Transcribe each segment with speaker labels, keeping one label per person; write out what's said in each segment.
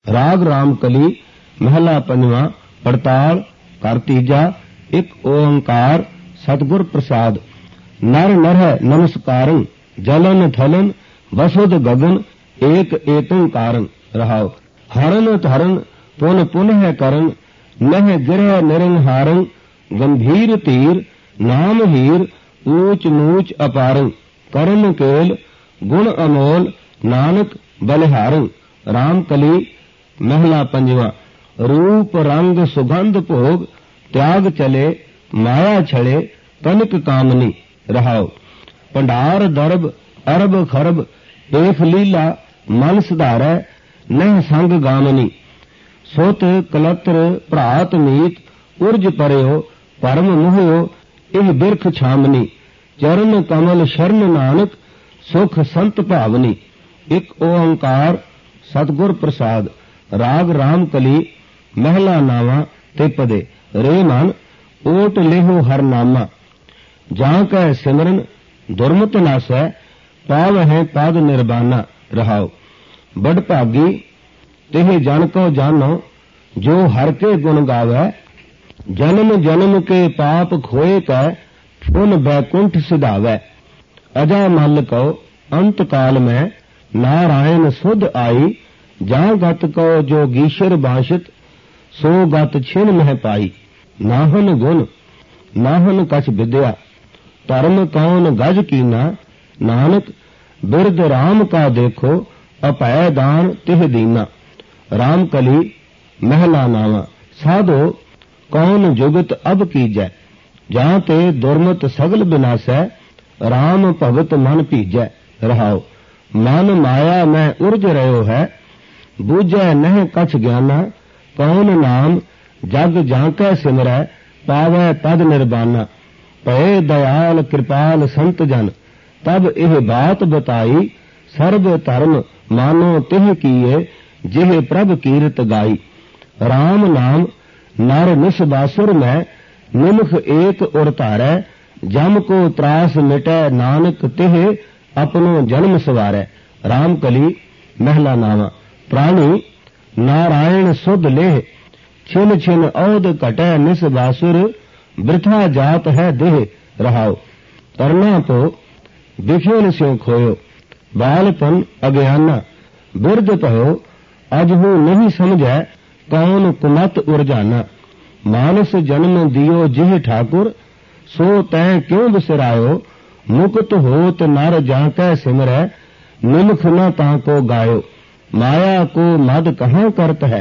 Speaker 1: राग राम कली महला पंजवा पड़ताल कर तीजा। एक ओंकार सतगुर प्रसाद। नर नर नमस्कारं जलन थलन वसुद गगन एक एतंकारं। रहाओ। हरन धरन पुन पुनः करन नह गिरह निरंहारं गंभीर तीर नाम हीर ऊंच नूच अपारं करन केल गुण अमोल नानक बलिहारं। राम कली महला पंजवा। रूप रंग सुगंध भोग त्याग चले माया छड़े कनक कामनी। रहाओ। भंडार दरब अरब खरब देख लीला मन सुधारै नह संग गामनी। सुत कलत्र भ्रात मीत उर्ज परयो परम मुहयो इह बिरख छामनी। चरण कमल शरण नानक सुख संत भावनी। एक ओंकार सतगुर प्रसाद। राग राम कली महला नावा तिपदे। रे मन ओट लेहो हर नामा जां कै सिमरन दुर्मत नासै पावै पद निर्बाना। रहाओ। बड़ भागी तिह जन को जानो जो हर के गुण गावै जन्म जन्म के पाप खोए कै पुन बैकुंठ सिधावै। अजा मल को अंत काल में नारायण सुध आई जां गत को जो गीशर बांशित सो गत छिन मह पाई। नाहन गुण नाहन कछ विद्या धर्म कौन गज कीना नानक बिरद राम का देखो अपै दान तिह दीना। राम कली महला नावा। साधो कौन जुगत अब कीजै जां ते दुर्मत सगल बिनासै राम भगत मन भीजै। रहाओ। मन माया में उर्ज रहो है बूझै नह कछ ज्ञाना कौन नाम जग जांकै सिमरै पावै पद निर्बाना। भय दयाल कृपाल संत जन तब एह बात बताई सर्व धर्म मानो तिह कीए जिह प्रभ कीरत गाई। राम नाम नर निसबासुर में निमख एक उर धारै जम को त्रास मिटै नानक तिह अपनो जन्म सवारै। राम कली महला नावा। प्राणी नारायण सुध लेह छिन छिन औद घटै निसबासुर वृथा जात है देह। रहाओ। तरना तो बिखेन स्यों खोयो बालपन अज्ञाना बिरद भयो अजहू नहीं समझै कौन कुमत उरजाना। मानस जन्म दियो जिह ठाकुर सो तैं क्यों बिसरायो मुक्त होत नर जांकै सिमरै निमख न ताको गायो। माया को मद कहाँ करत है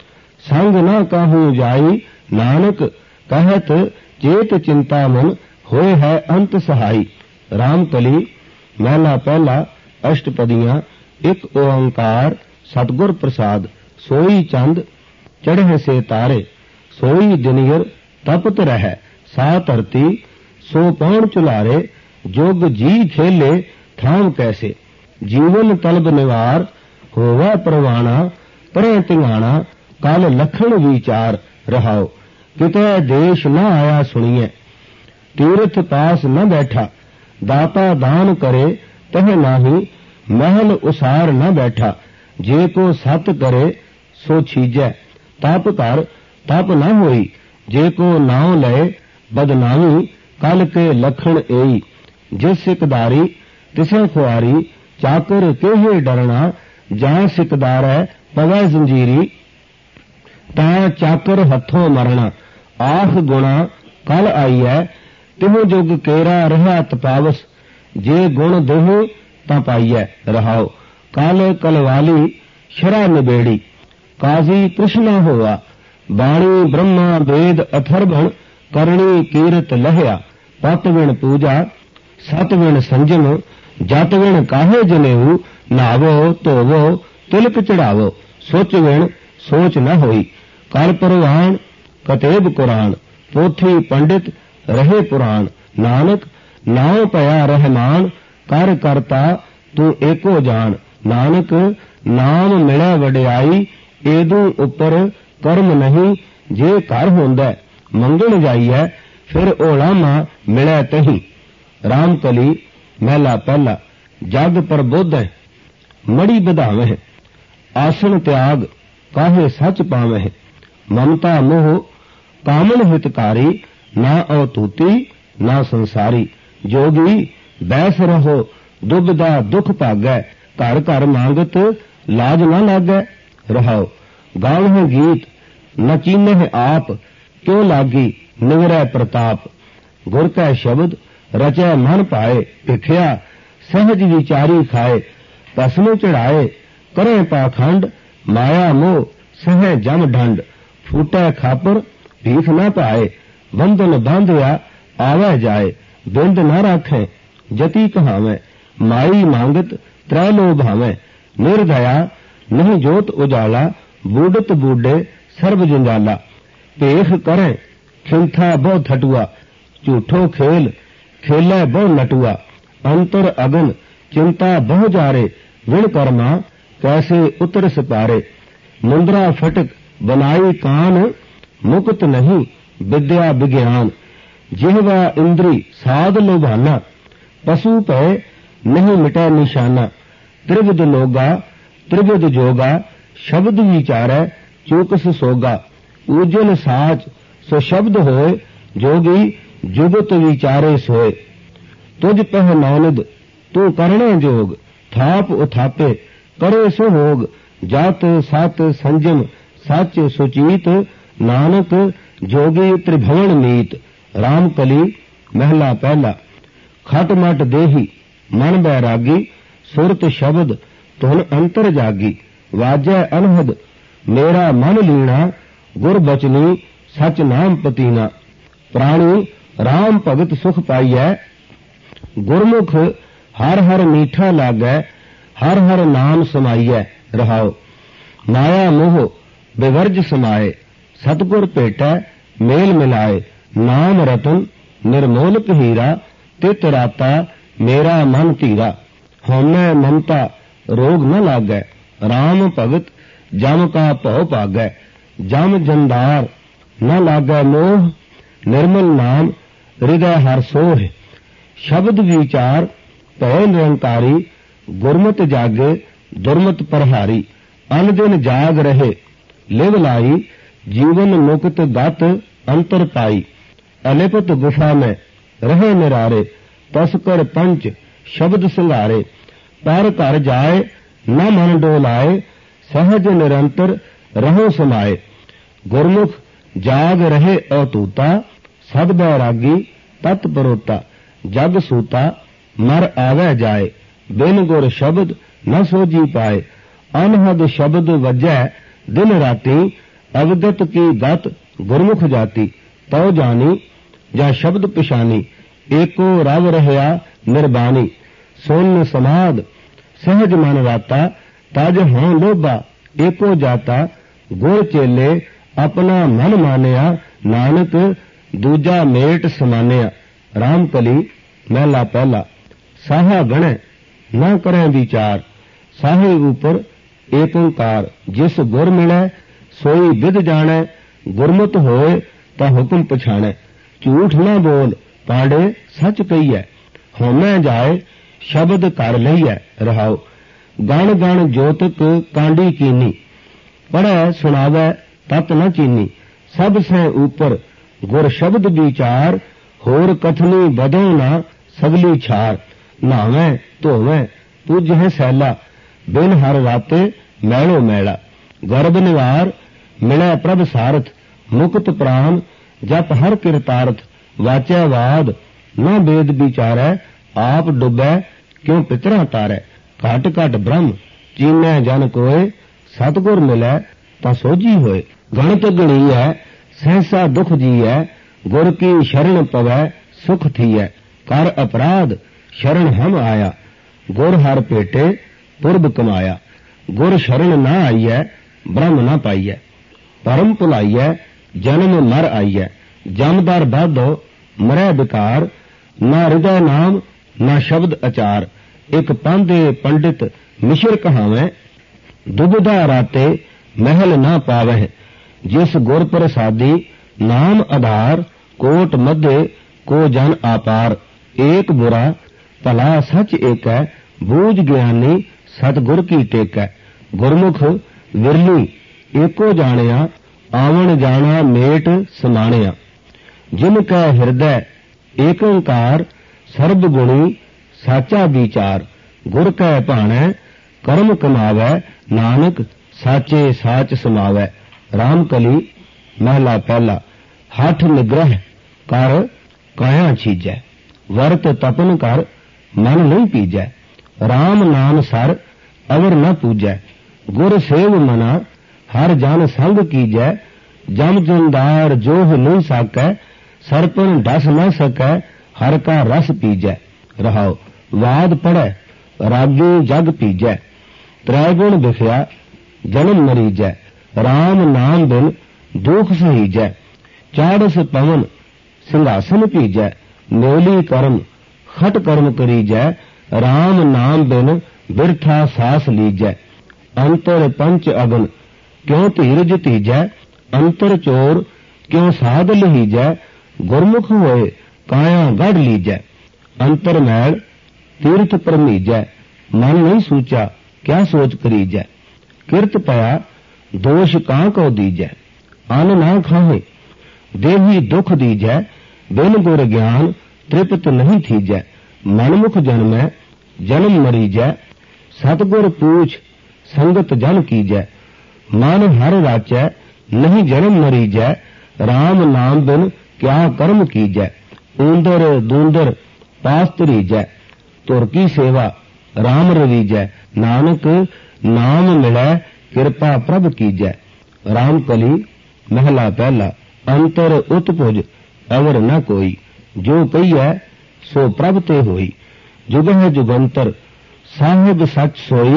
Speaker 1: संग न कहूँ जाई नानक कहत चेत चिंता मन होए है अंत सहाई। राम कली महला पहला अष्टपदियां। एक ओंकार सतगुर प्रसाद। सोई चंद चढ़े से तारे सोई दिनियर तपत रह सा धरती सो पौन चुलारे जोग जी खेले थाम कैसे। जीवन तलब निवार होवा परवाना परै तिंगाना कल लखण विचार। रहाओ। कितै देश न आया सुनिए तीर्थ पास न बैठा दाता दान करे तह नाही महल उसार न बैठा। जे को सत करे सो छीजै तप कर तप न होई जे को नाव लय बदनामी कल के लखण एई। जिस सिकदारी तिसे खुआरी चाकर केहे डरना जां सिकदारै पवै जंजीरी तां चाकर हथों मरना। आख गुणा कल आईयै तिह जुग केरा रहा तपावस जे गुण दोहे तां पाईयै। रहाओ। कल कलवाली शरा निबेड़ी काजी कृष्णा होआ बाणी ब्रह्मा वेद अथर्वण करणी कीरत लहया। पत विण पूजा सत विण संजम जत विण काहे जनेऊ नावो धोवो तिलक चढ़ावो। सोच विण सोच न होई कर परवान कतेब कुरान पोथी पंडित रहे पुराण। नानक नाव पया रहमान कर करता तू एको जान। नानक नाम मिलै वडियाई एदू उपर कर्म नहीं जे घर होंदा मंगण जाइए फिर ओलामा मिलै तही। राम कली महला पहला। जग प्रबोध मड़ी बधावे आसन त्याग काहे सच पावह। ममता मोह कामन हितकारी, ना अवतूती ना संसारी। जोगी बैस रहो दुबदा दुख भागै, घर घर मांगत लाज न लागै। रहाओ गावह गीत न चीनह आप, क्यों लागी निवरै प्रताप। गुर कै शब्द रचै मन पाए, भिखिया सहज विचारी खाए। भस्म चढ़ाए करे पाखंड, माया मोह सह जम ढंड। फूटै खापर भीख न पाए, बंधन बांधिया आवै जाए। बिंद न राखें जति कहावें, माई मांगत त्रै लो भावें। निर्दया नहीं जोत उजाला, बूढ़त बूढ़े सर्ब जंजाला। भेख करें खिंथा बहु थटुआ, झूठो खेल खेलै बहु नटुआ। अंतर अगन चिंता बहु जारे, विण कर्मा कैसे उतर सपारे। मुंद्रा फटक बनाई कान, मुक्त नहीं विद्या विज्ञान। जिहवा इंद्री साध लोभाना, पशु पे नहीं मिटा निशाना। त्रिविध लोगा त्रिविध जोगा, शब्द विचारै चौकस सोगा। ऊजल साच सो शब्द होए, जोगी जुगत विचारे सोए। तुझ पह नौनिद तू करणे जोग, थाप उथापे करे सो होग। जात सत संजम सच सुचीत, नानक जोगी त्रिभुवन मीत। राम कली महला पहला। खट मट देही मन बैरागी, सुरत शब्द धुन अंतर जागी। वाजै अनहद मेरा मन लीना, गुर बचनी सच नाम पतीना। प्राणी राम भगत सुख पाइयै, गुरमुख हर हर मीठा लागै। हर हर नाम समाइयै। रहाओ माया मोह बिवर्ज समाए, सतगुर भेटै मेल मिलाए। नाम रतन निर्मोलक हीरा, तित राता मेरा मन धीरा। हौमै ममता रोग न लागै, राम भगत जम का भौ भागै। जम जंदार न लागै मोह, निर्मल नाम हृदय हर सोह। शब्द विचार भय निरंकारी, गुरमत जागे दुर्मत प्रहारी। अन दिन जाग रहे लिव लाई, जीवन मुक्त गत अंतर पाई। अलिपत गुफा में रहे निरारे, तस्कर पंच शब्द संघारे। पर घर जाए न मन डोलाए, सहज निरंतर रहो समाए। गुरमुख जाग रहे अतूता, सद बैरागी तत् परोता। जग सूता मर आवे जाए, बिन गुर शब्द न सोजी पाए। अनहद शब्द वजै दिन राती, अवगत की गत गुरमुख जाती। तौ जानी जा शब्द पिशानी, एको रव रहया निर्बानी। सुन समाद सहज मन राता, तज हों लोभा एको जाता। गुर चेले अपना मन मानिया, नानक दूजा मेट समानिया। राम कली महला पहला। साहा गणे न करें विचार, साहे ऊपर एक ओंकार। जिस गुर मिलै सोई विद जानै, गुरमत होए ता हुक्म पछाणै। झूठ न बोल पांडे सच कहिए, होमै जाए शब्द कर लईए। रहाओ गण गण जोतक कांडी कीनी, पढ़ै सुनावै तत न चीनी। सब से ऊपर गुर शब्द विचार, होर कथनी बदो ना सगली छार। नहावै धोवै पूजह सैला, बिन हर राते मैलो मैला। गर्भ निवार मिलै प्रभ सारथ, मुक्त प्राण जप हर किरतार्थ। वाचै वाद न वेद विचारै, आप डुबै क्यों पितरा तारै। घट घट ब्रह्म चीनै जन कोय, सतगुर मिलै ता सोझी होए। गणत गणीयै सहसा दुख जीयै, गुर की शरण पवै सुख थीयै। कर अपराध शरण हम आया, गुर हर पेटे पुरब कमाया। गुर शरण न आईयै ब्रह्म न पाईयै, परम भुलाईयै जन्म मर आईयै। जमदार बाधो मरै बिकार, ना हृदय नाम ना शब्द अचार। एक पांधे पंडित मिश्र कहावें, दुबधा राते महल न पावह। जिस गुर प्रसादी नाम आधार, कोट मध्य को जन आपार। एक बुरा भला सच एक है, बूझ ज्ञानी सतगुर की टेक है। गुरमुख विरली एको जाणिया आवन जाना मेट समाणिया। जिन कै हृदय एक ओंकार सर्ब गुणी साचा विचार। गुर कै भाणै कर्म कमावै नानक साचे साच समावै। रामकली महला पहला। हठ निग्रह कर काया छीजै वर्त तपन कर मन नहीं पीजै। राम नाम सर अवर न पूजै गुर सेव मना हर जन संग कीजै। जम जंदार जोह नहीं साकै सरपन डस न सकै हर का रस पीजै। रहाओ वाद पढ़ै रागी जग पीजै। त्रैगुण बिखया जन्म मरीजै। राम नाम बिन दुख सहीजै। चाड़स पवन सिंहासन पीजै। न्योली कर्म खट कर्म करीजै। राम नाम बिन बिरथा सास लीजै। अंतर पंच अगन क्यों धीरज तीजै। अंतर चोर क्यों साध लहीजै। गुरमुख होए काया गढ़ लीजै। अंतर मैल तीर्थ परमीजै। मन नहीं सूचा क्या सोच करीजै। किरत पया दोष कां को दीजै। अन ना खाहे देही दुख दीजै। बिन गुर ज्ञान तृप्त नहीं थीजै। मनमुख जन्मै जन्म मरीजै। सतगुर पूछ संगत जन कीजै। मन हर राचै नहीं जन्म मरीजै। राम नाम बिन क्या कर्म कीजै। ऊंदर दूंदर पास तरीजै। तुर की सेवा राम रवीजै। नानक नाम मिलै कृपा प्रभ कीजै। रामकली महला पहला। अंतर उत्पुज अवर न कोई जो कहिए सो प्रभ ते होई। जुगह जुगंतर साहिब सच सोई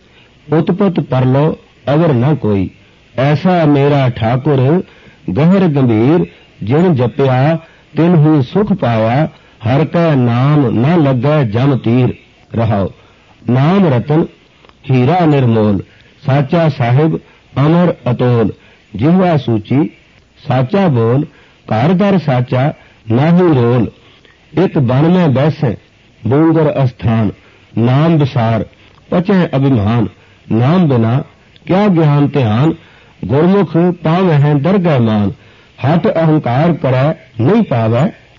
Speaker 1: उत्पत परलो अवर न कोई। ऐसा मेरा ठाकुर गहर गंभीर जिन जपया तिन ही सुख पाया। हर कै नाम न लगै जम तीर। रहाओ नाम रतन हीरा निर्मोल साचा साहिब अमर अतोल। जिह्वा सूची साचा बोल घर दर साचा नाही रोल। एक बन में बैसे बूंगर अस्थान नाम विसार पचै अभिमान। नाम बिना क्या ज्ञान ध्यान गुरमुख पावै हैं दरगह मान। हट अहंकार करै नहीं पावै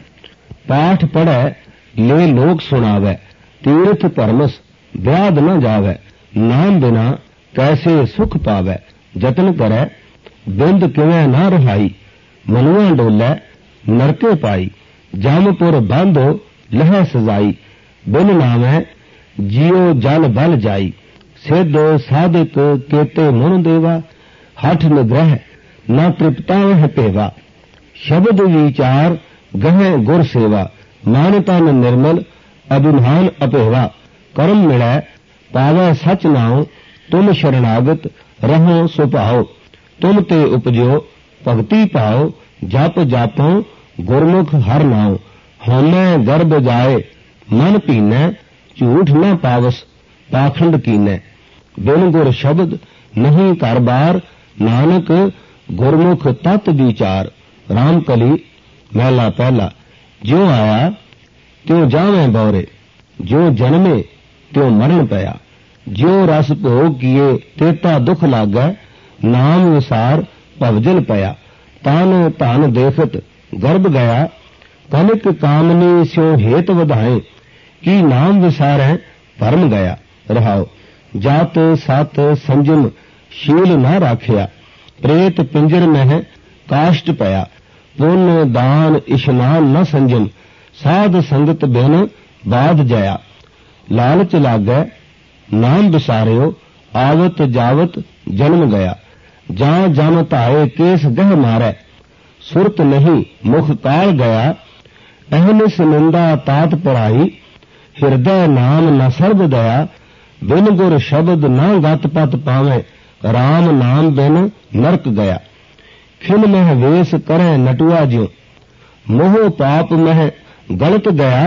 Speaker 1: पाठ पढ़ै ले लोक सुनावै। तीर्थ परमस ब्याद न जावै। नाम बिना कैसे सुख पावै। जतन करै बिंद किवें ना रहाई। मनुआ डोलै नरके पाई। जामपुर बांधो लह सजाई। बिन नामै जियो जल बल जाई। सिद्ध साधिक केते मुन देवा। हठ निग्रह न तृप्ता वह पेवा। शब्द विचार गह गुर सेवा। मान तन निर्मल अभिमान अपेवा। कर्म मिलै पावै सच नाओ। तुम शरणागत रहो सुभाओ। तुम ते उपजो भगति पाओ। जप जापो गुरमुख हर नाओ। होमै गर्भ जाए मन पीनै झूठ न पावस पाखंड कीनै। बिन गुर शब्द नहीं घर बार नानक गुरमुख तत् विचार। रामकली महला पहला। ज्यों आया त्यों जावें बौरे जो जन्मे त्यों मरण पया। ज्यों रस भोग किए तेता दुख लागै। नाम विसार भवजल पया। तान धन देखत गर्भ गया। कनिक कामनी स्यों हेत वधाए की नाम विसारै भरम गया। रहाओ जात सत संजम शील न राखिया। प्रेत पिंजर मह काष्ट पया। पुण्य दान इशनान न संजम साध संगत बिन बाध जया। लालच लागै नाम विसारियो आवत जावत जन्म गया। जां जन धाए केस गह मारै सुरत नहीं मुख काल गया। अहनिस निंदा तात पराई हृदय नाम न सर्ब दया। बिन गुर शब्द न गत पत पावै राम नाम बिन नरक गया। खिन मह वेश करै नटुआ ज्यों मोह पाप मह गलत गया।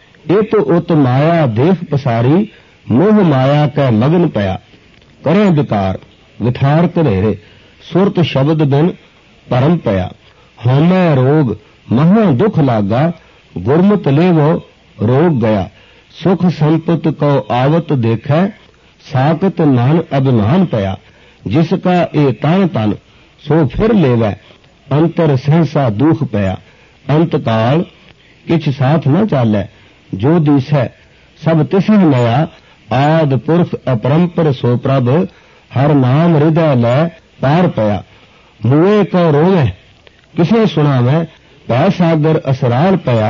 Speaker 1: इत उत माया देख पसारी मोह माया कै मगन पया। करें विकार विठार करेरे सुरत शब्द बिन परम पया। होमै रोग महा दुख लागा गुरमत लेवो रोग गया। सुख संपत को आवत देखै साकत मन अभिमान पया। जिसका ए तन तन सो फिर लेवै अंतर सहसा दुख पया अंत काल किछ साथ न चालै जो दिसै सब तिसह नया आद पुरख अपरंपर सो प्रभ हर नाम हृदय लै पार पया मुए को रोवै किसे सुनावै पै सागर असराल पया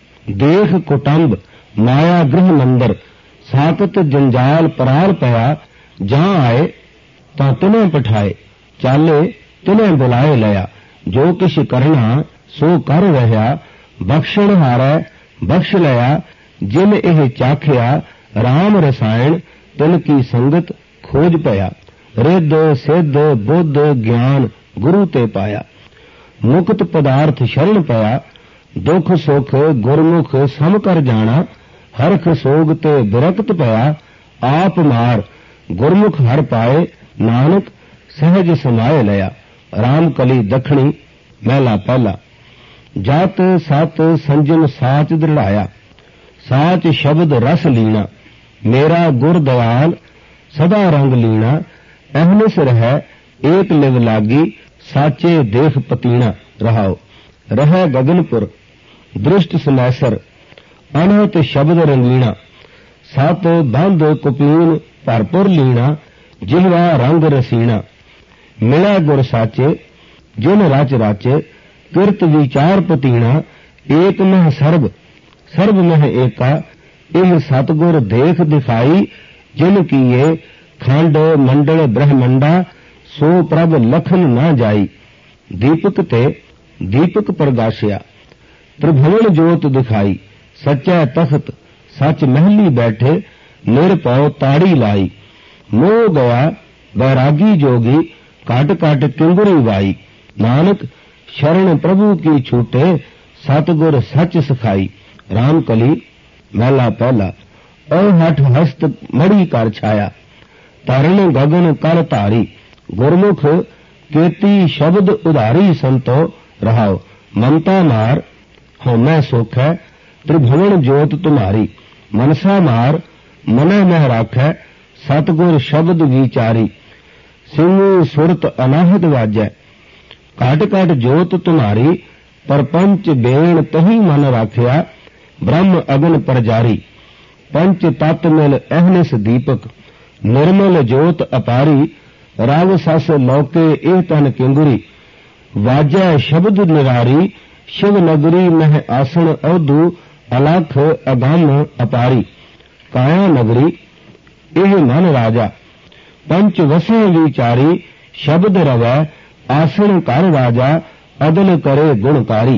Speaker 1: देख कुटुंब माया गृह मंदिर साकत जंजाल पराल पया जहां आए तां तिन्हें पठाए चाले तिन्हें बुलाए लया जो किश करना सो कर रहा बख्शण हारै बख्श लया जिन एह चाखिया राम रसायण तिन की संगत खोज पया रिद सिद्ध बुद्ध ज्ञान गुरु ते पाया मुक्त पदार्थ शरण पया दुख सुख गुरमुख सम कर जाना हरख सोग ते विरक्त पया आप मार गुरमुख हर पाए नानक सहज समाए लया राम कली दखणी महला पहला जात सत संजम साच दृढ़ाया साच शब्द रस लीना मेरा गुर दयाल सदा रंग लीना अहनिस रह एक लिव लागी साचे देख पतीना रहाओ रह गगनपुर दृष्ट समैसर अनहत शब्द रंगीना सत बंद कुपीन भरपुर लीना जिहवा रंग रसीना मिला गुर साचे जिन रच राचे किरत विचार पतीना एक मह सर्ब मह एका एह सतगुर देख दिखाई जिन कीए खंड मंडल ब्रह्मंडा सो प्रभ लखन न जाई दीपक ते दीपक प्रगाशिया त्रिभुवन जोत दिखाई सच्चा तख्त सच महली बैठे निरपौ ताड़ी लाई मोह गया बैरागी जोगी काट काट किंगुरी वाई नानक शरण प्रभु की छूटे सतगुर सच सिखाई राम कली महला पहला अहठ हस्त मड़ी कर छाया तरण गगन कर धारी गुरमुख केती शब्द उधारी संतो रहाओ ममता मार होमै सुख है त्रिभुवन जोत तुम्हारी मनसा मार मन मह राखै सतगुर शब्द विचारी सिंह सुरत अनाहत वाजै काट काट जोत तुम्हारी परपंच बेण तही मन राखिया ब्रह्म अगन प्रजारी पंच तत् मिल अहनिस दीपक निर्मल जोत अपारी राव सस लौके एह तन किंगुरी वाजै शब्द निरारी शिव नगरी मह आसन अवधु अलख अगम अपारी काया नगरी एह मन राजा पंच वसे विचारी शब्द रवै आसन कर राजा अदल करे गुणकारी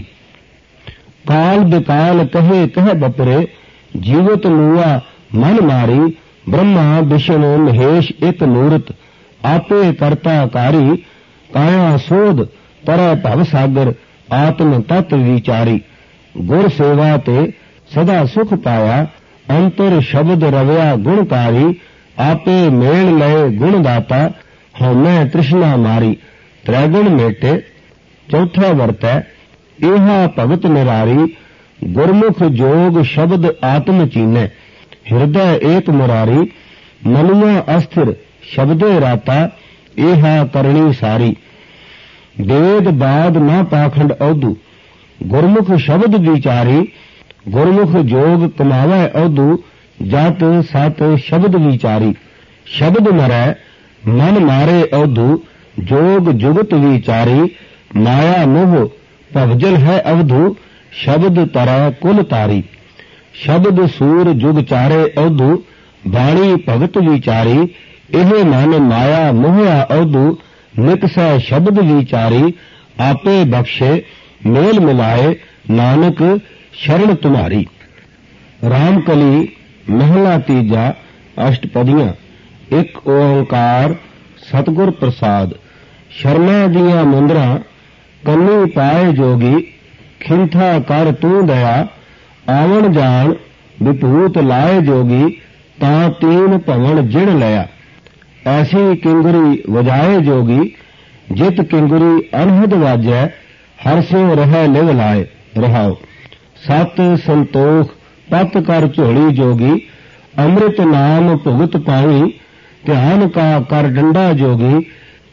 Speaker 1: काल बिकाल कहे कह बपरे जीवत मुआ मन मारी ब्रह्मा विष्णु महेश एक मूरत आपे करता कारी काया सोध तरह भव सागर आत्म तत्व विचारी गुर सेवा ते सदा सुख पाया अंतर शब्द रवया गुणकारी आपे मेल लय गुणदाता होमै तृष्णा मारी त्रैगुण मेटे चौथा वर्तै एहा भगत निरारी गुरमुख जोग शब्द आत्म चीनै हृदय एक मुरारी मनुआ अस्थिर शब्दे राता एहा करणी सारी वेद बाद न पाखंड अवधु गुरमुख शब्द विचारी गुरमुख जोग कमावै अवधु जत सत शब्द विचारी शब्द मरै मन मारे अवधु जोग जुगत विचारी माया मोह भवजल है अवधु शब्द तरह कुल तारी शब्द सूर जुग चारे अवधु बाणी भगत विचारी एह मन माया मोहया अवधु निकसै शब्द विचारी आपे बख्शे मेल मिलाए नानक शरण तुम्हारी रामकली महला तीजा अष्टपदियां एक ओंकार सतगुर प्रसाद शर्मा दियां मुंदरा कन्नी पाए जोगी खिंथा कर तू दया आवन जान विभूत लाए जोगी ता तीन भवन जिण लया ऐसी किंगुरी वजाए जोगी जित किंगुरी अनहद वाजै हर से रह लिव लाए रहाओ सत संतोख पत कर झोली जोगी अमृत नाम भुगत पाई ध्यान का कर डंडा जोगी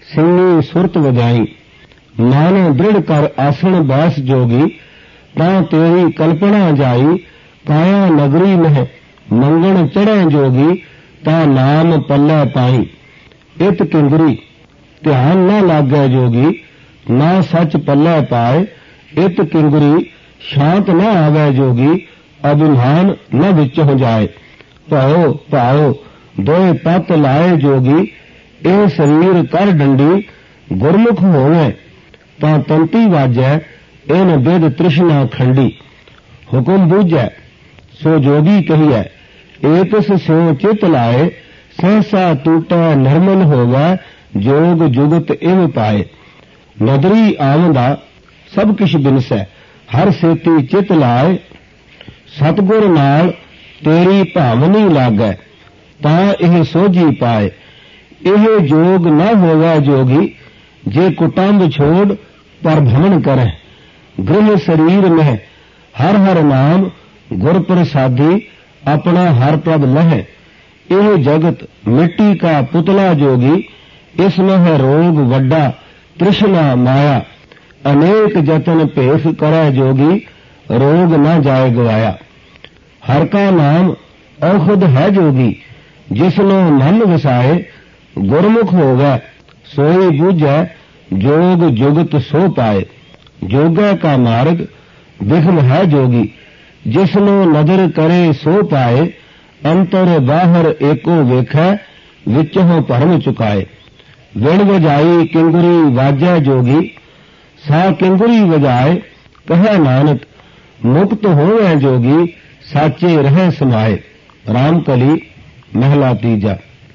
Speaker 1: ਸਿੰਘੀ ਸੁਰਤ ਵਜਾਈ। ਮਨ ਦ੍ਰਿੜ ਕਰ ਆਸਣ ਬੈਸ ਜੋਗੀ, ਤਾਂ ਤੇਰੀ ਕਲਪਨਾ ਜਾਈ। ਕਾਇਆ ਨਗਰੀ ਮਹਿ ਮੰਗਣ ਚੜ੍ਹੈ ਜੋਗੀ, ਤਾਂ ਨਾਮ ਪੱਲੇ ਪਾਈ। ਇਤ ਕਿੰਗਰੀ ਧਿਆਨ ਨਾ ਲਾਗੈ ਜੋਗੀ, ਨਾ ਸੱਚ ਪੱਲੇ ਪਾਏ। ਇਤ ਕਿੰਗਰੀ ਸ਼ਾਂਤ ਨਾ ਆਵੈ ਜੋਗੀ, ਅਭਿਮਾਨ ਨਾ ਵਿੱਚੋਂ ਜਾਏ। ਭਉ ਭਾਉ ਦੋਏ ਪਤ ਲਾਏ ਜੋਗੀ, ਇਹ ਸਰੀਰ ਕਰ ਡੰਡੀ। ਗੁਰਮੁਖ ਹੋਵੇ ਤਾਂ ਤੰਤੀ ਵਾਜੈ, ਇਨ ਬਿਦ ਤ੍ਰਿਸ਼ਨਾ ਖੰਡੀ। ਹੁਕਮ ਬੂਝੈ ਸੋ ਜੋਗੀ ਕਹੀਐ, ਏਕਸ ਸਿਉ ਚਿਤ ਲਾਏ। ਸਹਸਾ ਟੂਟੈ ਨਿਰਮਲ ਹੋਵੈ, ਜੋਗ ਜੁਗਤ ਇਵ ਪਾਏ। ਨਦਰੀ ਆਵੰਦਾ ਸਭ ਕਿਛ ਬਿਨਸੈ, ਹਰ ਸੇਤੀ ਚਿਤ ਲਾਏ। ਸਤਿਗੁਰ ਨਾਲ ਤੇਰੀ ਭਾਵਨੀ ਲਾਗੈ, ਤਾਂ ਇਹ ਸੋਝੀ ਪਾਏ। ਇਹ ਜੋਗ ਨਾ ਹੋਵੈ ਜੋਗੀ, ਜੇ ਕੁਟੰਬ ਛੋੜ ਪਰ ਭ੍ਰਮਣ ਕਰੈ। ਗ੍ਰਹਿ ਸਰੀਰ ਮਹਿ ਹਰ ਹਰ ਨਾਮ, ਗੁਰ ਪ੍ਰਸਾਦੀ ਆਪਣਾ ਹਰ ਪ੍ਰਭ ਲਹੈ। ਇਹ ਜਗਤ ਮਿੱਟੀ ਕਾ ਪੁਤਲਾ ਜੋਗੀ, ਇਸ ਮਹਿ ਰੋਗ ਵੱਡਾ ਤ੍ਰਿਸ਼ਨਾ ਮਾਇਆ। ਅਨੇਕ ਜਤਨ ਭੇਖ ਕਰੈ ਜੋਗੀ, ਰੋਗ ਨਾ ਜਾਏ ਗਵਾਇਆ। ਹਰ ਕਾ ਨਾਮ ਔਖਦ ਹੈ ਜੋਗੀ, ਜਿਸਨੂੰ ਮਨ ਵਸਾਏ। ਗੁਰਮੁਖ ਹੋਵੈ ਸੋਈ ਬੂਝੈ, ਜੋਗ ਜੁਗਤ ਸੋ ਪਾਏ। ਜੋਗੈ ਕਾ ਮਾਰਗ ਵਿਖਮ ਹੈ ਜੋਗੀ, ਜਿਸਨੂੰ ਨਦਰ ਕਰੇ ਸੋ ਪਾਏ। ਅੰਤਰ ਬਾਹਰ ਏਕੋ ਵੇਖੈ, ਵਿੱਚੋਂ ਭਰਮ ਚੁਕਾਏ। ਵਿਣ ਵਜਾਈ ਕਿੰਗਰੀ ਵਾਜੈ ਜੋਗੀ, ਸਾ ਕਿੰਗਰੀ ਵਜਾਏ। ਕਹੈ ਨਾਨਕ ਮੁਕਤ ਹੋਵੈ ਜੋਗੀ, ਸਾਚੇ ਰਹਿ ਸਮਾਏ। ਰਾਮ ਕਲੀ ਮਹਿਲਾ ਤੀਜਾ।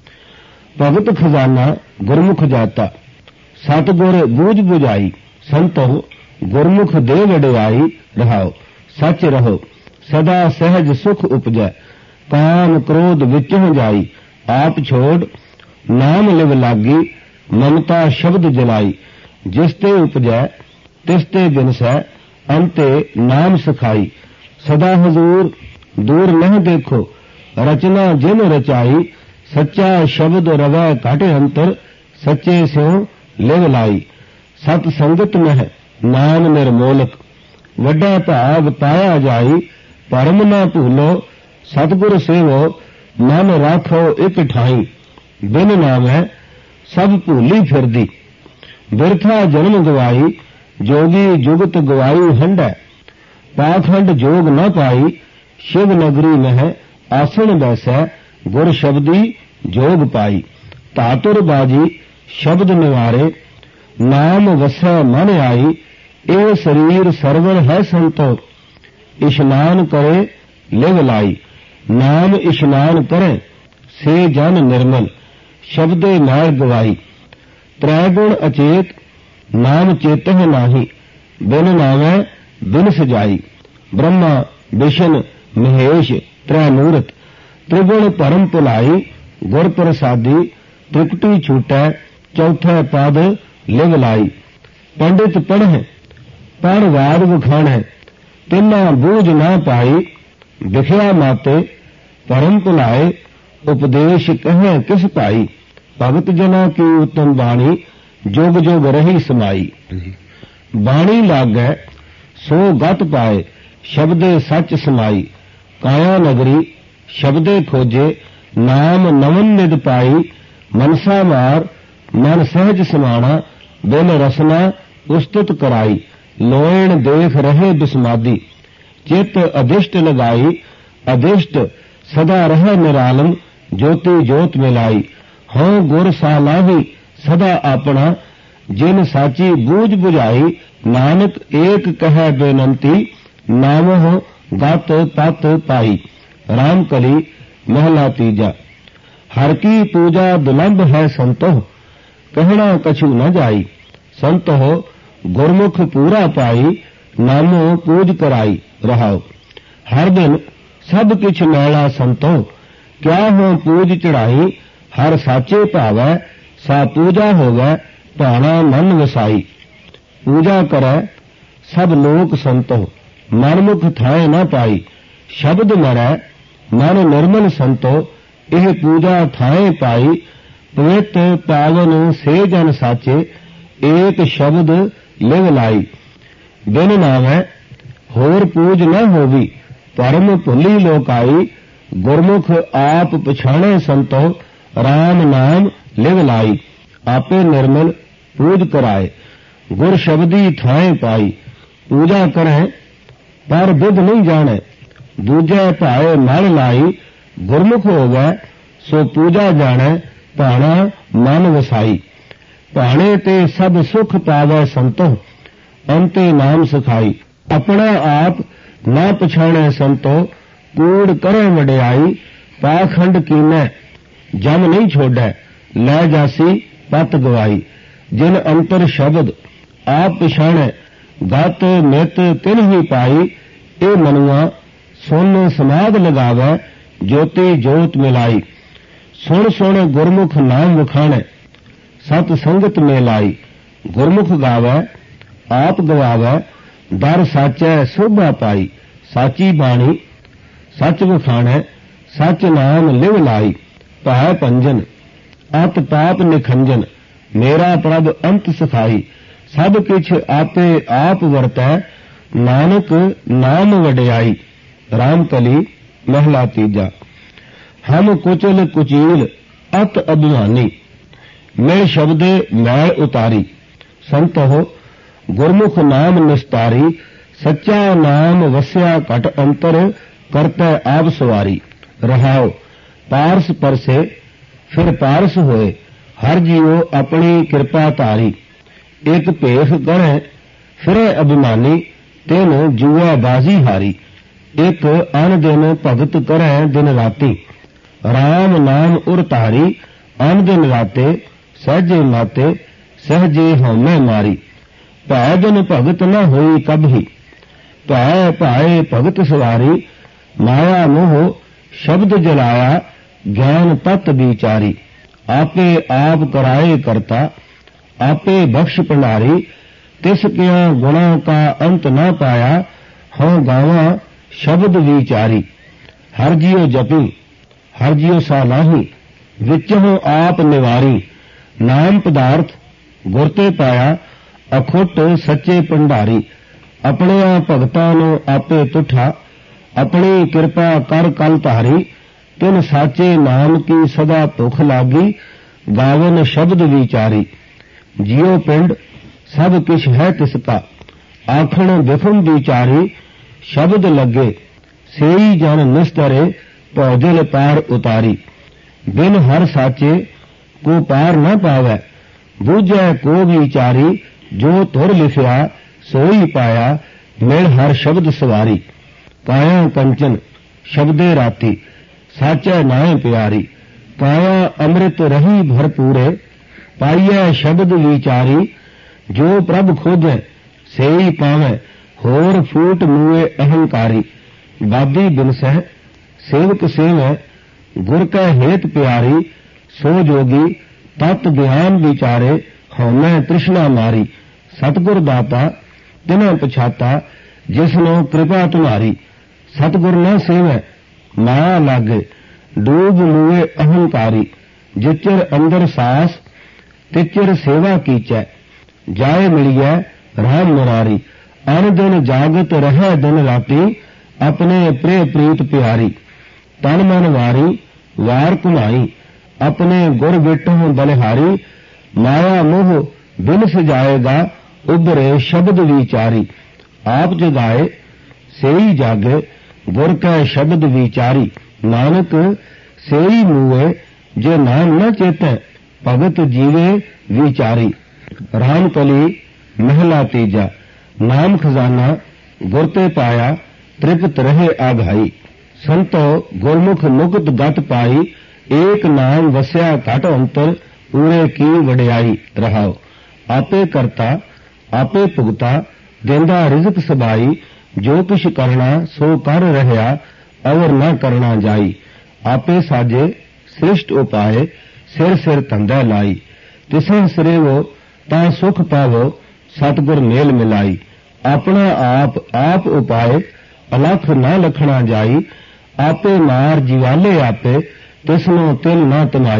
Speaker 1: ਭਗਤ ਖਜ਼ਾਨਾ ਗੁਰਮੁਖ ਜਾਤਾ, ਸਤਿਗੁਰ ਬੂਝ ਬੁਝਾਈ। ਸੰਤੋ ਗੁਰਮੁਖ ਦੇ ਵਡਿਆਈ, ਰਹਾਓ ਸੱਚ ਰਹੋ ਸਦਾ ਸਹਿਜ ਸੁਖ ਉਪਜੈ। ਕਾਮ ਕ੍ਰੋਧ ਵਿੱਚੋਂ ਜਾਈ, ਆਪ ਛੋੜ ਨਾਮ ਲਿਵ ਲਾਗੀ। ਮਮਤਾ ਸ਼ਬਦ ਜਲਾਈ, ਜਿਸ ਤੇ ਉਪਜੈ ਤਿਸ ਤੇ ਬਿਨਸੈ। ਅੰਤੇ ਨਾਮ ਸਖਾਈ, ਸਦਾ ਹਜ਼ੂਰ ਦੂਰ ਨਹੀਂ ਦੇਖੋ। ਰਚਨਾ ਜਿਨ ਰਚਾਈ, ਸੱਚਾ ਸ਼ਬਦ ਰਵੈ ਘਟ ਅੰਤਰ। ਸੱਚੇ ਸਿਉ ਲਿਵ ਲਾਈ, ਸਤ ਸੰਗਤ ਮਹਿ ਨਾਮ ਨਿਰਮੋਲਕ। ਵੱਡਾ ਭਾਗ ਪਾਇਆ ਜਾਈ, ਭਰਮ ਨਾ ਭੂਲੋ। ਸਤਿਗੁਰ ਸੇਵੋ ਮਨ ਰਾਖੋ ਇਕ ਠਾਈ। ਬਿਨ ਨਾਮੈ ਸਭ ਭੂਲੀ ਫਿਰਦੀ, ਬਿਰਥਾ ਜਨਮ ਗਵਾਈ। ਜੋਗੀ ਜੁਗਤ ਗਵਾਈ ਹੰਡੈ, ਪਾਖੰਡ ਜੋਗ ਨਾ ਪਾਈ। ਸ਼ਿਵ ਨਗਰੀ ਮਹਿ ਆਸਣ ਬੈਸੈ, ਗੁਰ ਸ਼ਬਦੀ ਜੋਗ ਪਾਈ। ਧਾਤੁਰ ਬਾਜੀ ਸ਼ਬਦ ਨਿਵਾਰੇ, ਨਾਮ ਵਸੈ ਮਨ ਆਈ। ਇਹ ਸਰੀਰ ਸਰਵਰ ਹੈ ਸੰਤੋ, ਇਸ਼ਨਾਨ ਕਰੇ ਲਿਵ ਲਾਈ। ਨਾਮ ਇਸ਼ਨਾਨ ਕਰੇ ਸੇ ਜਨ ਨਿਰਮਲ, ਸ਼ਬਦੇ ਮੈਲ ਗਵਾਈ। ਤ੍ਰੈ ਗੁਣ ਅਚੇਤ ਨਾਮ ਚੇਤਹਿ ਨਾਹੀ, ਬਿਨ ਨਾਮੈ ਬਿਨ ਸਜਾਈ। ਬ੍ਰਹਮਾ ਵਿਸ਼ਨ ਮਹੇਸ਼ ਤ੍ਰੈ ਮੂਰਤ, ਤ੍ਰਿਗੁਣ ਭਰਮ ਭੁਲਾਈ। ਗੁਰ ਪ੍ਰਸਾਦੀ ਤ੍ਰਿਕਟੀ ਛੂਟੈ, ਚੌਥੈ ਪਦ ਲਿਵ ਲਾਈ। ਪੰਡਿਤ ਪੜ੍ਹੈ ਪੜ੍ਹ ਵਾਦ ਵਖਾਣੈ, ਤਿੰਨਾ ਬੂਝ ਨਾ ਪਾਈ। ਵਿਖਿਆ ਮਾਤੇ ਭਰਮ ਭੁਲਾਏ, ਉਪਦੇਸ਼ ਕਹੈ ਕਿਸ ਭਾਈ। ਭਗਤ ਜਨਾ ਕੀ ਉਤਮ ਬਾਣੀ, ਜੁਗ ਜੁਗ ਰਹੀ ਸਮਾਈ। ਬਾਣੀ ਲਾਗੈ ਸੋ ਗਤ ਪਾਏ, ਸ਼ਬਦੇ ਸੱਚ ਸਮਾਈ। ਕਾਇਆ ਨਗਰੀ ਸ਼ਬਦੇ ਖੋਜੇ, ਨਾਮ ਨਵਨ ਨਿਦ ਪਾਈ। ਮਨਸਾ ਮਾਰ ਮਨ ਸਹਿਜ ਸਮਾਣਾ, ਬਿਨ ਰਸਨਾ ਉਸਤਤ ਕਰਾਈ। ਲੋਇਣ ਦੇਖ ਰਹੇ ਬਿਸਮਾਦੀ, ਚਿਤ ਅਧਿਸ਼ਟ ਲਗਾਈ। ਅਧਿਸ਼ਟ ਸਦਾ ਰਹਿ ਨਿਰਾਲਮ, ਜੋਤੀ ਜੋਤ ਮਿਲਾਈ। ਹਉ ਗੁਰ ਸਾਲਾਹੀ ਸਦਾ ਆਪਣਾ, ਜਿਨ ਸਾਚੀ ਬੂਝ ਬੁਝਾਈ। ਨਾਨਕ ਏਕ ਕਹਿ ਬੇਨੰਤੀ, ਨਾਮਹੁ ਗਤ ਪਤ ਪਾਈ। ਰਾਮ ਕਲੀ ਮਹਿਲਾ ਤੀਜਾ। ਹਰ ਕੀ ਪੂਜਾ ਦੁਲੰਭ ਹੈ ਸੰਤੋ, ਕਹਿਣਾ ਕਛੂ ਨ ਜਾਈ। ਸੰਤੋ ਗੁਰਮੁਖ ਪੂਰਾ ਪਾਈ, ਨਾਮੋ ਪੂਜ ਕਰਾਈ। ਰਹਾਓ ਹਰ ਦਿਨ ਸਭ ਕਿਛ ਮੈਲਾ ਸੰਤੋ, ਕਿਆ ਹੋ ਪੂਜ ਚੜਾਈ। ਹਰ ਸਾਚੇ ਭਾਵੈ ਸਾ ਪੂਜਾ ਹੋਵੈ, ਭਾਣਾ ਮਨ ਵਸਾਈ। ਪੂਜਾ ਕਰੈ ਸਭ ਲੋਕ ਸੰਤੋ, ਮਨਮੁਖ ਥਾਏ ਨਾ ਪਾਈ। ਸ਼ਬਦ ਮਰੈ ਮਨ ਨਿਰਮਲ ਸੰਤੋ, ਇਹ ਪੂਜਾ ਥਾਏ ਪਾਈ। पवित पावन से जन साचे, एक शब्द लिव लाई। बिन नावै होर पूज न होवी, परम भुली लोकाई। गुरमुख आप पछाणे संतो, राम नाम लिव लाई। आपे निर्मल पूज कराए, गुर शब्दी थाए पाई। पूजा करें पर बुध नहीं जाने, दूजे भाए मल लाई। गुरमुख होवे सो पूजा जाने, भाणा मन वसाई। भाणे ते सब सुख पावै संतो, अंते नाम सिखाई। अपना आप ना पछाणे संतो, कूड़ करे वडियाई। पाखंड कीनै जम नहीं छोड़ै, लै जासी पत गवाई। जिन अंतर शब्द आप पछाणै, गत मित तिन ही पाई। ए मनुआ सुन समाध लगावै, ज्योति जोत मिलाई। सुन सुन गुरमुख नाम वखाणै, सत संगत में लाई। गुरमुख गावै आप गवावै, दर साचै शोभा पाई। साची बाणी सच वखाणै, सच नाम लिव लाई। भै पंजन अत पाप निखंजन, मेरा प्रभ अंत सिखाई। सब किछ आपे आप वरतै, नानक नाम वडियाई। रामकली महला तीजा। हम कुचल कुचील अत अभिमानी, मैं शब्द मैल उतारी। संतो गुरमुख नाम निस्तारी, सच्चा नाम वस्या घट अंतर। करतै आप सवारी। रहाओ पारस परसे फिर पारस होए, हर जीवो अपनी कृपा धारी। एक भेख गढ़े फिरे अभिमानी, तिन जुआ बाजी हारी। एक अन दिन भगत करे दिन राती, राम नाम उर तारी। अन दिन राते सहजे माते, सहजे हौमे मारी। भै दिन भगत न होई कभी, भै भाए भगत सवारी। माया मोह शब्द जलाया, ज्ञान तत् विचारी। आपे आप कराए करता, आपे बख्श भंडारी। तिस किया गुणा का अंत न पाया, हों गावा शब्द विचारी। हर जियो जपी हर जियो सा नाही, विचों आप निवारी। नाम पदार्थ गुरते पाया, अखुट सच्चे भंडारी। अपने भगतां नूं आपे तुठा, अपनी कृपा कर कल धारी। तिन साचे नाम की सदा भुख लागी, गावन शब्द विचारी। जियो पिंड सब किछ है तिसका, आखण विखम विचारी। शब्द लगे सेई जन निस्तरे, भौदिल पार उतारी। बिन हर साचे को पार न पावै, बूझै को विचारी। जो तुर लिखिया सोई पाया, मिल हर शब्द सवारी। काया कंचन शब्दे राती, साचै नाय प्यारी। काया अमृत रही भरपूरे, पाइयै शब्द विचारी। जो प्रभ खोजै सेई पावै, होर फूट मुए अहंकारी। बादी बिनसै सेवक सेवै, गुर कै हेत प्यारी। सो जोगी तत् ध्यान विचारे, हौमै तृष्णा मारी। सतगुर दाता तिना पछाता, जिसनो कृपा तुम्हारी। सतगुर न सेवै माया लागे, डूब मुए अहंकारी। जिचर अंदर सास तिचर सेवा कीचै, जाए मिलियै राम मुरारी। अन दिन जागत रहै दिन राती, अपने प्रिय प्रीत प्यारी। तन मन वारी वार कुमाई, अपने गुर विटों बलिहारी। माया मोह बिन सजाएगा, उबरे शब्द विचारी। आप जगाए सेई जागे, गुर कै शब्द विचारी। नानक सेई मुए, जे नाम न चेतै, भगत जीवे विचारी। रामकली महला तीजा। नाम खजाना गुर ते पाया, तृप्त रहे आघाई। संतो गुरमुख मुक्त गत पाई, एक नाम वस्या घट अंतर। पूरे की वडियाई। रहाओ आपे करता आपे भुगता, देंदा रिजक सबाई। जो कुछ करना सो कर रहया, और न करना जाई। आपे साजे श्रेष्ठ उपाय, सिर सिर धंधा लाई। तिसे सरेवो ता सुख पावो, सतगुर मेल मिलाई। अपना आप उपाय, अलख न लखना जाई। आपे मार जीवाले आपे, तिसनो तिल न तमाई।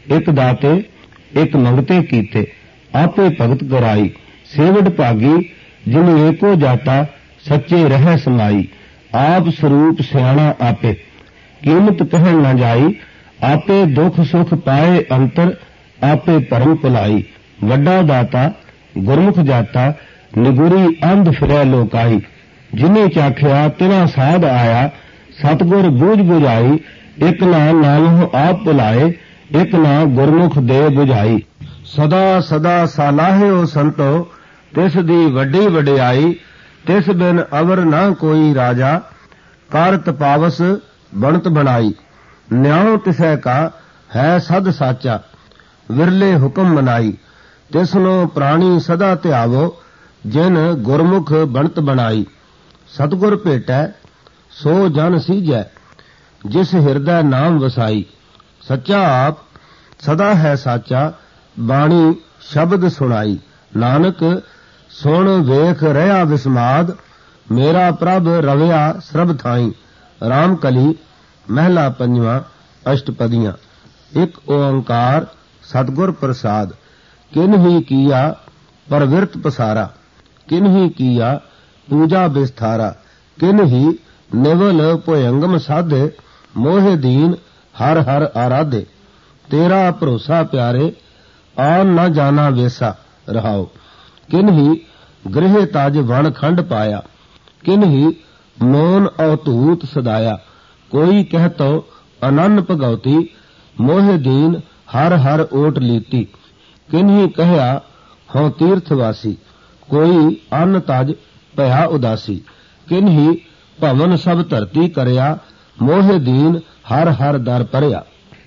Speaker 1: एक दाते एक मंगते कीते, आपे भगत कराई, सेवट भागी जिन एको जाता, सच्चे रह समाई। आप स्वरूप सियाणा आपे, कीमत कहन न जाई, आपे दुख सुख पाए अंतर, आपे परम भुलाई। वड्डा दाता गुरमुख जाता, निगुरी अंध फिरै लोकाई। जिन्हें चाखिया तिना साध आया, सतगुर बूझ बुझाई। एक ना नाम आप भुलाए, एक ना गुरमुख दे बुझाई। सदा सदा सालाहिओ संतो, तिस दी वड्डी वडियाई। तिस बिन अवर ना कोई राजा, कारत पावस बनत बनाई। न्याय तिसै का है सद साचा, विरले हुक्म मनाई। तिसनो प्राणी सदा ध्यावो, जिन गुरमुख बनत बनाई। सतगुर भेटै सो जन सीजै, जिस हिरदै नाम वसाई। सच्चा आप सदा है साचा, बाणी शब्द सुनाई। नानक सुन वेख रहा विस्माद, मेरा प्रभ रविया सरब थाई। राम कली महला पंजवा अष्टपदियां। एक ओंकार सतगुर प्रसाद। किन ही किया परविरत पसारा, किन ही किया पूजा विस्तारा। किन ही निवल भुयंगम साधे, मोहे दीन हर हर आराधे। तेरा भरोसा प्यारे, आन न जाना वेसा रहाओ। किन ही गृह ताज वन खंड पाया, किन ही मौन अवधूत सदाया। कोई कह तो अनन्न भगवती, मोहे दीन हर हर ओट लीती। किन ही कहया हों तीर्थवासी, कोई अन्न तज भया उदासी। किन ही भवन सब धरती करया, मोहे दीन हर हर दर परया।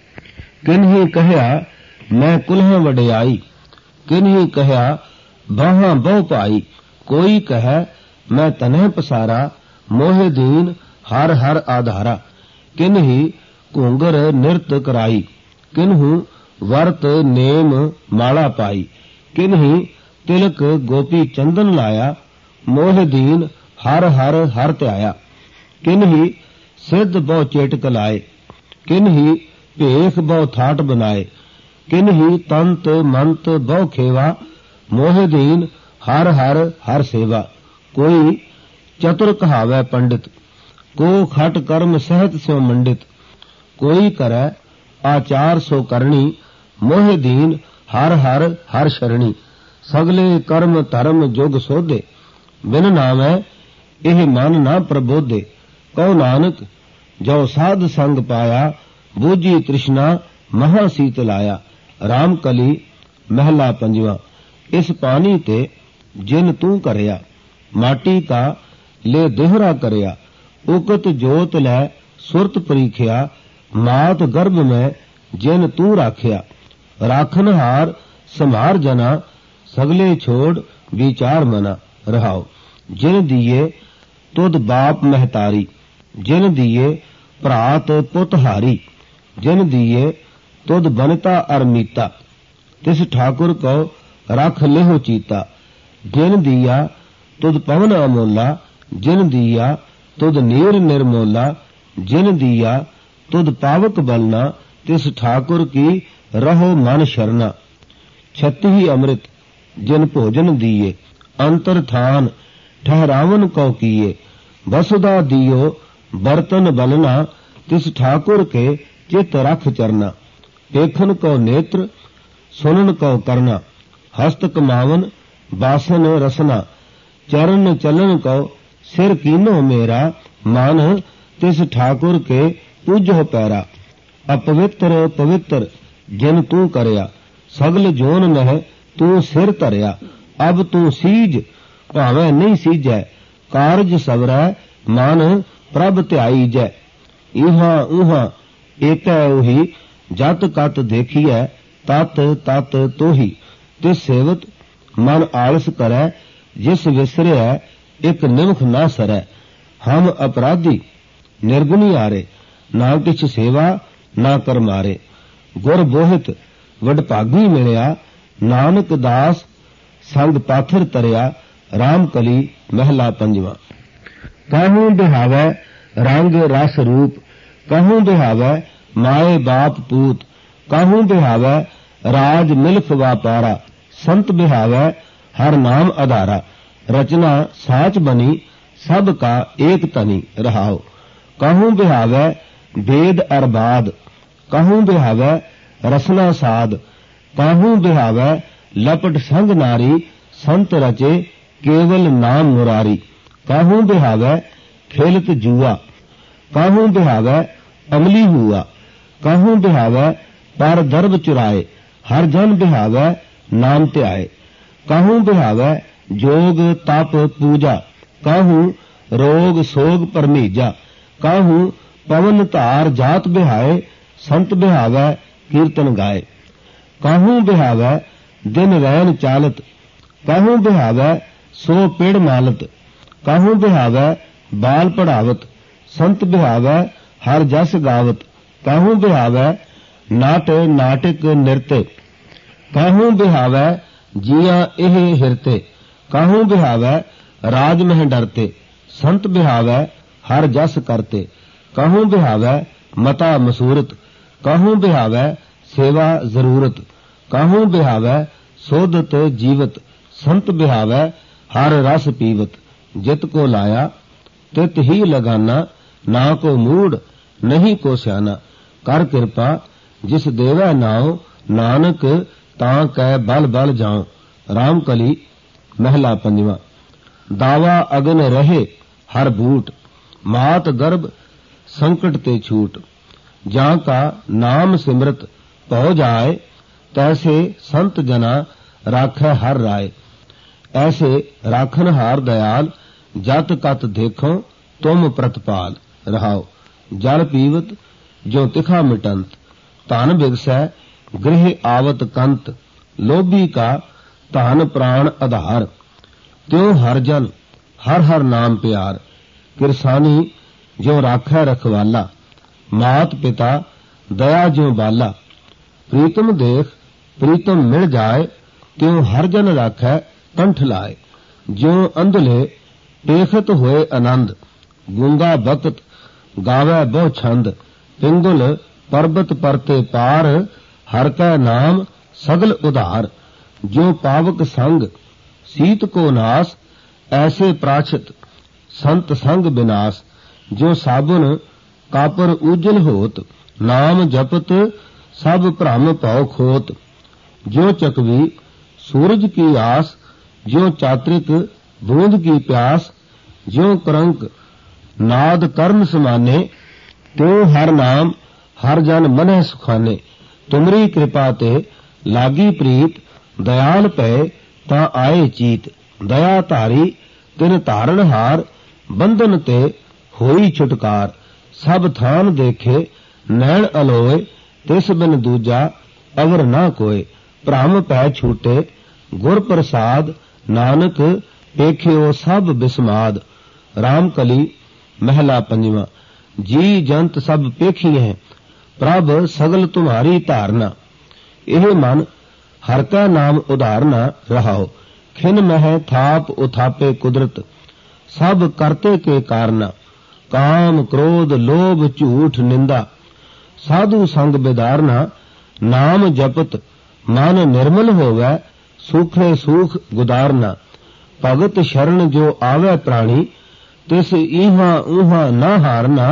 Speaker 1: किन ही कहया मैं कुल्ह वडियाई, किन ही कहया बाहां बहु पाई। कोई कह मैं तनह पसारा, मोहे दीन हर हर आधारा। किन ही घूंगर निरत कराई, किन्हू वर्त नेम माला पाई। किन ही तिलक गोपी चंदन लाया, मोह दीन हर हर हर त्याया। किन ही सिद्ध बहु चेटक लाए, किन ही भेख बहु थाट बनाए। किन ही तंत मंत बहु खेवा, मोह दीन हर हर हर सेवा। कोई चतुर कहावै पंडित, को खट कर्म सहत स्यो मंडित। कोई करे आचार सो करनी, मोह दीन हर हर हर शरणी। सगले कर्म धर्म जुग सोधे, बिन नामै एह मन ना प्रबोधे। कहो नानक जो साध संग पाया, बूझी तृष्णा महा सीत लाया। राम कली महला पंजवा। इस पानी ते जिन तू करया, माटी का ले दोहरा करया। उकत जोत लै सुरत परीखिया, मात गर्भ में जिन तू राखिया। राखन हार संभार जना, सगले छोड़ विचार मना रहाओ। जिन दिए तुद बाप महतारी, जिन दिए भ्रात पुत हारी। जिन दिए तुद बनता अरमीता, तिस ठाकुर को रख लेहो चीता। जिन दिया तुद पवन अमोला, जिन दिया तुद नीर निर्मोला। जिन दिया तुद पावक बलना, तिस ठाकुर की रहो मन शरणा। छत्ती अमृत जिन भोजन दिए, अंतर थान ठहरावन को किए। वसुधा दियो बर्तन बलना, तिस ठाकुर के चित रख चरना। देखन को नेत्र सुनन को करना, हस्त कमावन बासन रसना। चरण चलन को सिर कीनो मेरा, मान तिस ठाकुर के पूजो पैरा। अपवित्र पवित्र जिन तू करया, सगल जोन मह तू सिर धरया। अब तू सीज भावें नहीं सीजै, कारज सबरै मन प्रभ ध्याई जै। इहां उहां एकै ओही, जत कत देखियै तत तत तोही। तिस सेवत मन आलस करै, जिस विसरै एक निमख ना सरै। हम अपराधी निर्गुणी आरे, ना किछ सेवा ना कर मारे। गुर बोहित वडभागी मिलिया, नानक दास संग पाथर तरया। राम कली महला पंजवा। कहूं बिहावै रंग रस रूप, कहूं बिहावै माए बाप पूत। काहू बिहावै राज मिल्फ वापारा, संत बिहावै हर नाम आधारा, रचना साच बनी सब का एक तनी रहाओ। कहूँ बिहावै वेद अरबाद, कहूँ बिहावै रसना साध, कहूँ बिहावै लपट संग नारी, संत रचे केवल नाम मुरारी। कहूँ बिहावै खेलत जुआ, कहूँ बिहावै अमली हुआ, कहूँ बिहावै पर दर्ब चुराए, हर जन बिहावै नाम त्याए। कहूँ बिहावै जोग तप पूजा, कहूँ रोग सोग परमीजा, कहूँ पवन धार जात बिहाए, संत बिहावै कीर्तन गाए। कहूँ बिहावै दिन रैन चालत, कहूँ बिहावै सो पेड़ मालत, कहूँ बिहावै बाल पढ़ावत, संत बिहावै हर जस गावत। कहूँ बिहावै नाट नाटिक नृत्य, कहूँ बिहावै जिया एह हिरते, कहूँ बिहावै राज मह डरते, संत बिहावै हर जस करते। कहूँ बिहावै मता मसूरत, कहूँ बिहावै सेवा जरूरत, कहूँ बिहावै सोधत जीवत, संत बिहावै हर रस पीवत। जित को लाया तित ही लगाना, ना को मूड नहीं को स्याना, कर कृपा जिस देवै नाव, नानक तां कै बल बल जाऊं। रामकली महला पंजवा। दावा अगन रहे हर बूट, मात गर्भ संकट ते छूट, जां का नाम सिमरत पौ जाए, तैसे संत जना राखै हर राय। ऐसे राखन हार दयाल, जत कत देखो तुम प्रतपाल रहाओ। जल पीवत जो तिखा मिटंत, धन बिगसै गृह आवत कंत, लोभी का धन प्राण आधार। त्यों हर जन हर हर नाम प्यार, किरसानी जो राखै रखवाला, मात पिता दया जो बाला। प्रीतम देख प्रीतम मिल जाए, त्यों हर जन राखै कंठ लाए। जो अंधले टेखत होए आनंद, गूंगा बकत गावै बहु छंद। पिंगुल पर्वत परते पार, हर कै नाम सगल उधार। जो पावक संग सीत को नाश, ऐसे प्राचित संत संग विनाश। जो साबुन कापर उजल होत, नाम जपत सब भ्रम भौ खोत। जो चकवी सूरज की आस, जो चात्रिक बूंद की प्यास। जो करंक नाद कर्ण समाने, त्यों हर नाम हर जन मनह सुखाने। तुमरी कृपा ते लागी प्रीत, दयाल पै ता आए चीत। दया धारी तिन धारण हार, बंधन ते होई छुटकार। सब थान देखे नैण अलोए, तिस बिन दूजा अवर ना कोय। भ्रम पै छूटे गुर प्रसाद, नानक पेख्यो सब बिस्माद। रामकली महला पंजवा। जी जंत सब पेखी है, प्रभ सगल तुम्हारी धारना। एह मन हर का नाम उधारना रहाओ। खिन मह थाप उथापे कुदरत, सब करते के कारना। काम क्रोध लोभ झूठ निंदा, साधु संग बिदारना। नाम जपत मन निर्मल होवै, सूखे सूख गुदारना। भगत शरण जो आवे प्राणी, तिस इहां उहां न हारना।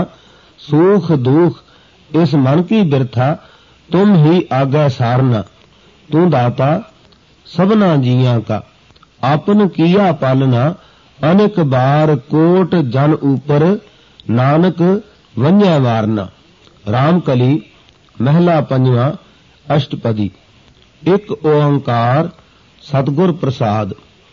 Speaker 1: सूख दुख इस मन की बिरथा, तुम ही आगे सारना। तू दाता सबना जियां का, आपन किया पालना। अनेक बार कोट जन ऊपर, नानक वन्य वारना। रामकली महला पंजवा अष्टपदी। एक ओंकार सतगुर प्रसाद।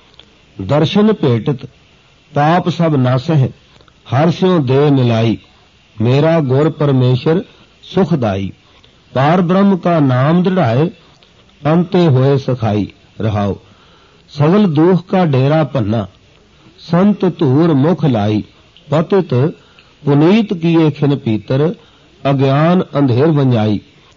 Speaker 1: दर्शन भेटत पाप सब नासह, हर स्यों दे मिलाई। मेरा गुर परमेश्वर सुखदाई। पार ब्रह्म का नाम दृढ़ाए, अंते होए सखाई रहाओ। सगल दुख का डेरा पन्ना, संत धूर मुख लाई। पतित पुनीत किए खिन पीतर, अज्ञान अंधेर वंजाई।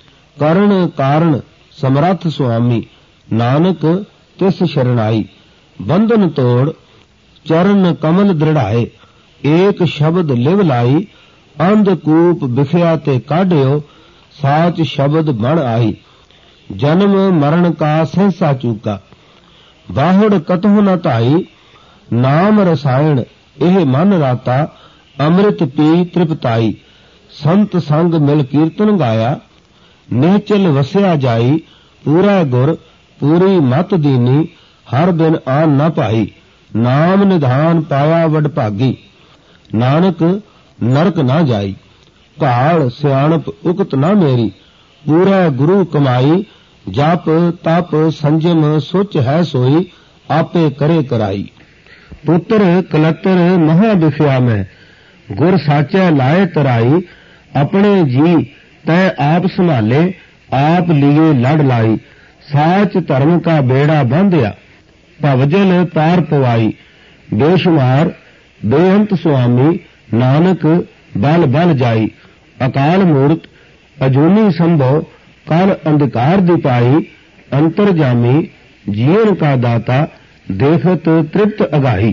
Speaker 1: करण कारण समर्थ स्वामी, नानक तिस शरणाई। बंधन तोड़ चरण कमल दृढ़ाए, एक शब्द लिव लाई। अंधकूप बिखया ते काढ़ियो, साच शब्द बण आई। जन्म मरण का सहसा चूका, बाहुड़ कतहु न ताई। नाम रसायन एह मन राता, अमृत पी तृप्ताई। संत संग मिल कीर्तन गाया, निहचल वस्या जाई। पूरा गुर पूरी मत दीनी, हर दिन आन न पाई। नाम निधान पाया वड भागी, नानक नरक ना जाई। घाड़ सियाणप उकत ना मेरी, पूरा गुरु कमाई। जप तप संजम सुच है सोई, आपे करे कराई। पुत्र कलतर महा दुखिया में, गुर साचा लाए तराई। अपने जी तय आप संभाले, आप लिए लड़ लाई। साच धर्म का बेड़ा बांधिया, भवजल पार पवाई। बेशुमार बेअंत स्वामी, नानक बल बल जाई। अकाल मूर्त अजूनी संभव, काल अंधकार दिपाई। अंतर्जामी जीवन का दाता, देखत तृप्त अगाई।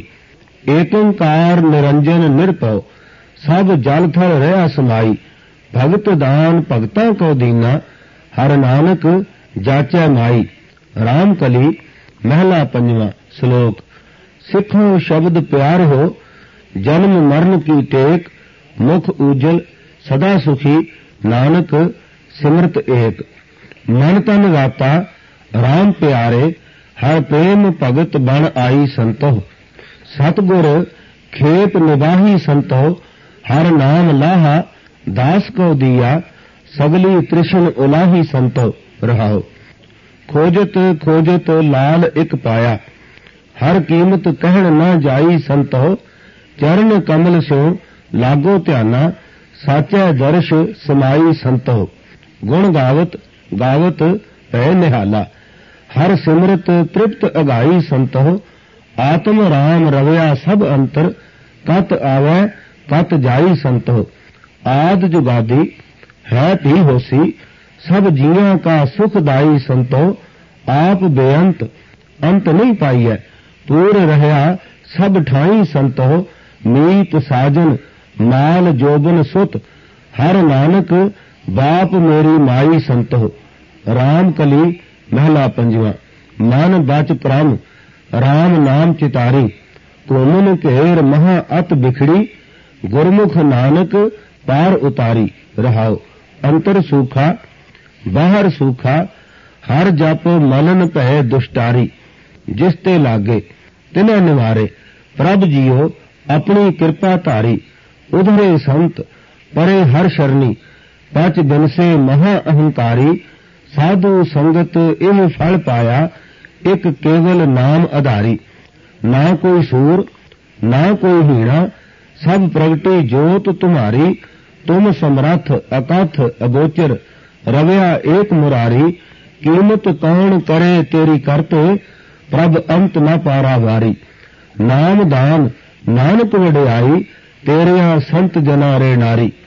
Speaker 1: एकंकार निरंजन निरपव, सब जल थल रहा समाई। भगत दान भगता को दीना, हर नानक जाचै माई। राम कली महला पंजवा। श्लोक। सिखो शब्द प्यार हो, जन्म मरण की टेक। मुख उजल सदा सुखी, नानक सिमरत एक। मन तन राता राम प्यारे, हर प्रेम भगत बन आई संतो। सतगुर खेप निबाही संतो, हर नाम लाहा दास को दिया। सगली तृष्ण उलाही संतो। रहाओ। खोजत खोजत लाल एक पाया, हर कीमत कहण न जाई संतो। चरण कमल सो लागो ध्याना, साचा दर्श समाई संतो। गुण गावत गावत भय निहाला, हर सिमरत तृप्त अगाई संतो। आत्म राम रवया सब अंतर, कत आवे कत जाई संतो। आद जुगादी है भी होसी, सब जियां का सुखदाई संतो। आप बेअंत अंत नहीं पाइए, पूर रहया सब ठाई संतो। मीत साजन माल जोबन सुत, हर नानक बाप मेरी माई संतो। राम कली महला पंजवा। मन बच प्रम राम नाम चितारी। घूमन घेर महा अत बिखड़ी, गुरमुख नानक पार उतारी। रहाओ। अंतर सूखा बाहर सूखा, हर जप मलन भय दुष्टारी। जिसते लागे तिन्हें निवारे, प्रभ जियो अपनी कृपा धारी। उधरे संत परे हर शरणी, पच दिन से महा अहंकारी। साधु संगत एह फल पाया, एक केवल नाम आधारी। ना कोई सूर ना कोई हीणा, सब प्रगटे जोत तुम्हारी। तुम समरथ अकथ अगोचर, रवया एक मुरारी। कीमत कौन करे तेरी करते, प्रभ अंत न पारा वारी। नाम दान नानक वडियाई, तेरिया संत जना रे नारी।